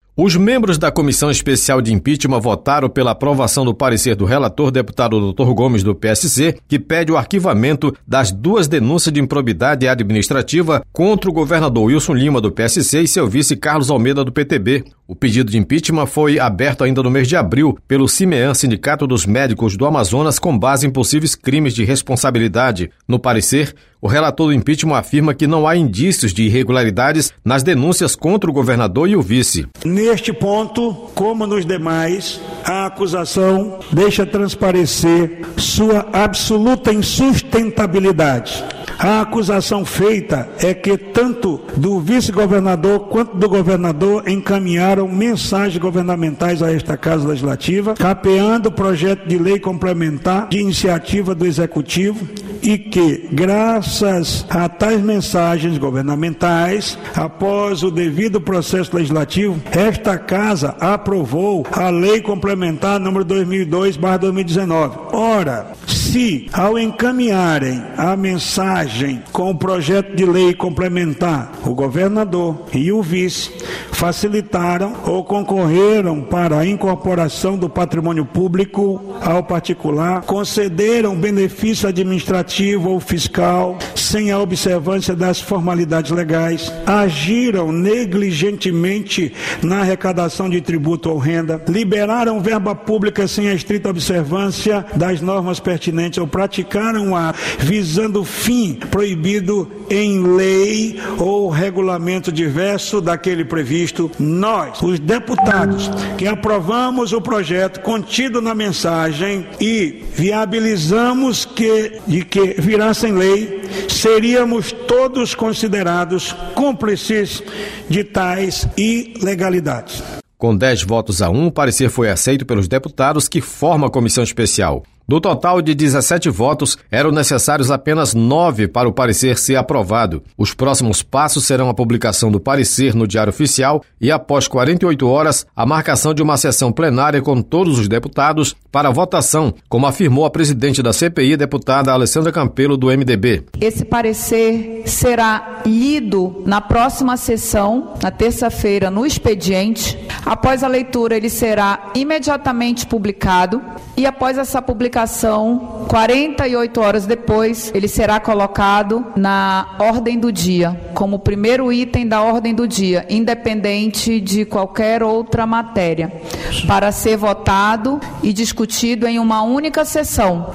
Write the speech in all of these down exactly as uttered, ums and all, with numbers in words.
Os membros da Comissão Especial de Impeachment votaram pela aprovação do parecer do relator, deputado doutor Gomes, do P S C, que pede o arquivamento das duas denúncias de improbidade administrativa contra o governador Wilson Lima, do P S C, e seu vice Carlos Almeida, do P T B. O pedido de impeachment foi aberto ainda no mês de abril pelo CIMEAN, Sindicato dos Médicos do Amazonas, com base em possíveis crimes de responsabilidade. No parecer, o relator do impeachment afirma que não há indícios de irregularidades nas denúncias contra o governador e o vice. Neste ponto, como nos demais, a acusação deixa transparecer sua absoluta insustentabilidade. A acusação feita é que tanto do vice-governador quanto do governador encaminharam mensagens governamentais a esta Casa Legislativa, capeando o projeto de lei complementar de iniciativa do Executivo e que, graças a tais mensagens governamentais, após o devido processo legislativo, esta Casa aprovou a Lei Complementar número dois mil e dois barra dois mil e dezenove. Ora, se, ao encaminharem a mensagem com o projeto de lei complementar, o governador e o vice facilitaram ou concorreram para a incorporação do patrimônio público ao particular, concederam benefício administrativo ou fiscal sem a observância das formalidades legais, agiram negligentemente na arrecadação de tributo ou renda, liberaram verba pública sem a estrita observância das normas pertinentes ou praticaram a visando fim proibido em lei ou regulamento diverso daquele previsto, nós, os deputados, que aprovamos o projeto contido na mensagem e viabilizamos que, de que virassem lei, seríamos todos considerados cúmplices de tais ilegalidades. Com dez votos a um, o parecer foi aceito pelos deputados que formam a comissão especial. Do total de dezessete votos, eram necessários apenas nove para o parecer ser aprovado. Os próximos passos serão a publicação do parecer no Diário Oficial e, após quarenta e oito horas, a marcação de uma sessão plenária com todos os deputados para votação, como afirmou a presidente da C P I, deputada Alessandra Campelo, do M D B. Esse parecer será lido na próxima sessão, na terça-feira, no expediente. Após a leitura, ele será imediatamente publicado e, após essa publicação, quarenta e oito horas depois, ele será colocado na ordem do dia, como primeiro item da ordem do dia, independente de qualquer outra matéria, para ser votado e discutido em uma única sessão,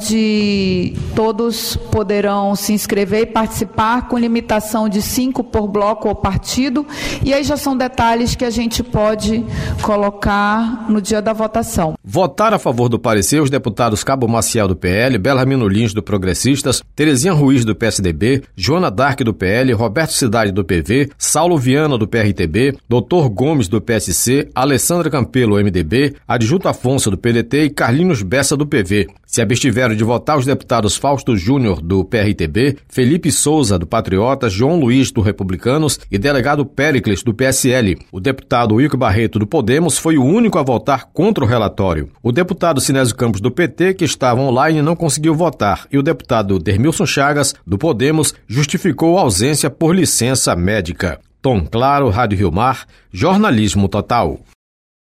onde todos poderão se inscrever e participar com limitação de cinco por bloco ou partido, e aí já são detalhes que a gente pode colocar no dia da votação. Votar a favor do parecer os deputados Cabo Maciel, do P L, Belarmino Lins, do Progressistas, Terezinha Ruiz, do P S D B, Joana Dark, do P L, Roberto Cidade, do P V, Saulo Viana, do P R T B, doutor Gomes, do P S C, Alessandra Campelo, M D B, Adjuto Afonso, do P D T e Carlinhos Bessa, do P V. Se abstiveram de votar os deputados Fausto Júnior, do P R T B, Felipe Souza, do Patriotas, João Luiz, do Republicanos e delegado Péricles, do P S L. O deputado Wilco Barreto, do Podemos, foi o único a votar contra o relatório. O deputado Sinésio Campos, do P T, que estava online, não conseguiu votar, e o deputado Dermilson Chagas, do Podemos, justificou a ausência por licença médica. Tom Claro, Rádio Rio Mar, jornalismo total.